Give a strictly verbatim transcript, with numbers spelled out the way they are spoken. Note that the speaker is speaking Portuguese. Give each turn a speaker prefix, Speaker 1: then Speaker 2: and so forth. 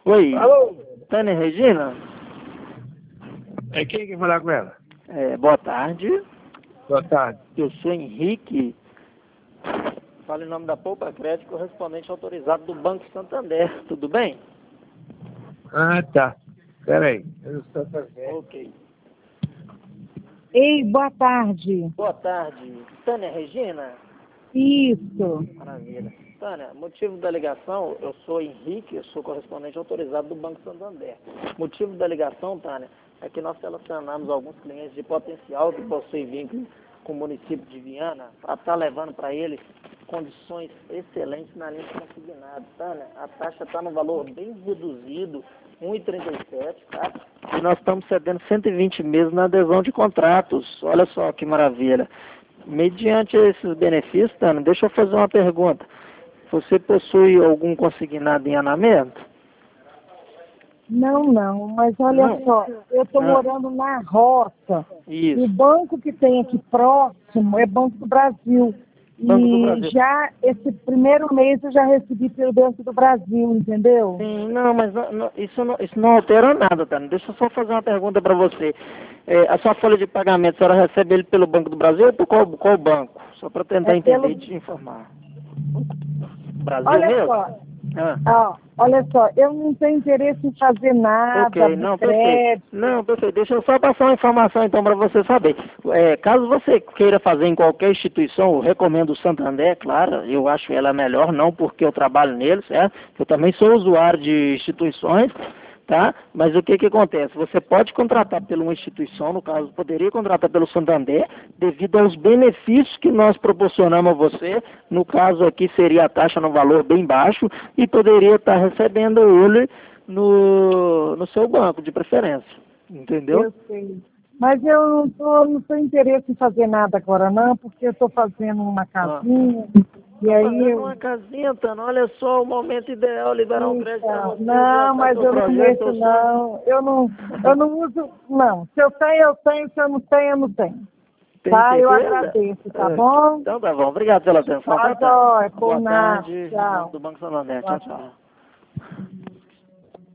Speaker 1: Oi.
Speaker 2: Alô?
Speaker 1: Tânia Regina?
Speaker 2: É quem que falar com ela?
Speaker 1: É, boa tarde.
Speaker 2: Boa tarde.
Speaker 1: Eu sou Henrique. Falo em nome da Poupa Crédito, correspondente autorizado do Banco Santander. Tudo bem?
Speaker 2: Ah, tá. Peraí. Eu estou fazendo.
Speaker 1: Ok.
Speaker 3: Ei, boa tarde.
Speaker 1: Boa tarde. Tânia Regina?
Speaker 3: Isso.
Speaker 1: Maravilha. Tânia, motivo da ligação, eu sou Henrique, eu sou correspondente autorizado do Banco Santander. Motivo da ligação, Tânia, é que nós selecionamos alguns clientes de potencial que possuem vínculo com o município de Viana para estar levando para eles condições excelentes na linha consignada. Tânia, a taxa está no valor bem reduzido, um vírgula trinta e sete, tá? E nós estamos cedendo cento e vinte meses na adesão de contratos. Olha só que maravilha. Mediante esses benefícios, Tânia, deixa eu fazer uma pergunta. Você possui algum consignado em andamento?
Speaker 3: Não, não, mas olha
Speaker 1: Não.
Speaker 3: só, eu estou
Speaker 1: Ah.
Speaker 3: morando na roça.
Speaker 1: Isso.
Speaker 3: O banco que tem aqui próximo é Banco do Brasil.
Speaker 1: Banco do
Speaker 3: E
Speaker 1: Brasil.
Speaker 3: já esse primeiro mês eu já recebi pelo Banco do Brasil, entendeu?
Speaker 1: Sim, não, mas não- não- isso, não, isso não altera nada, Tânia. Deixa eu só fazer uma pergunta para você. É, a sua folha de pagamento, a senhora recebe ele pelo Banco do Brasil ou por qual, qual banco? Só para tentar
Speaker 3: É
Speaker 1: entender
Speaker 3: pelo-
Speaker 1: e te informar. Brasil
Speaker 3: Olha
Speaker 1: mesmo?
Speaker 3: só,
Speaker 1: Ah.
Speaker 3: ó, olha só, eu não tenho interesse em fazer nada,
Speaker 1: Ok,
Speaker 3: de
Speaker 1: não,
Speaker 3: crédito.
Speaker 1: perfeito. Não, perfeito. Deixa eu só passar uma informação então para você saber. É, caso você queira fazer em qualquer instituição, eu recomendo o Santander, claro, eu acho ela melhor, não porque eu trabalho nele, certo? Eu também sou usuário de instituições, tá? Mas o que que acontece? Você pode contratar por uma instituição, no caso, poderia contratar pelo Santander, devido aos benefícios que nós proporcionamos a você, no caso aqui seria a taxa no valor bem baixo, e poderia estar recebendo ele no, no seu banco, de preferência. Entendeu?
Speaker 3: Eu sei. Mas eu não tô, não tenho interesse em fazer nada agora não, porque eu estou fazendo uma casinha, e
Speaker 1: Tá
Speaker 3: aí
Speaker 1: fazendo
Speaker 3: eu...
Speaker 1: uma casinha, Tana, olha só o momento ideal, liberar um crédito para
Speaker 3: Então,
Speaker 1: você.
Speaker 3: não, mas
Speaker 1: seu
Speaker 3: eu não
Speaker 1: projeto,
Speaker 3: mexo
Speaker 1: seu sonho.
Speaker 3: não, eu não, eu não uso, não. Se eu tenho, eu tenho, se eu não tenho, eu não tenho.
Speaker 1: Tem
Speaker 3: Tá, eu
Speaker 1: certeza?
Speaker 3: agradeço, tá
Speaker 1: É.
Speaker 3: bom?
Speaker 1: Então tá bom, obrigado pela atenção.
Speaker 3: Tá,
Speaker 1: Tá, Tana?
Speaker 3: jóia, por
Speaker 1: Boa
Speaker 3: nada,
Speaker 1: tarde, em
Speaker 3: tchau.
Speaker 1: nome do Banco Santander.
Speaker 3: Boa
Speaker 1: Tchau, tchau.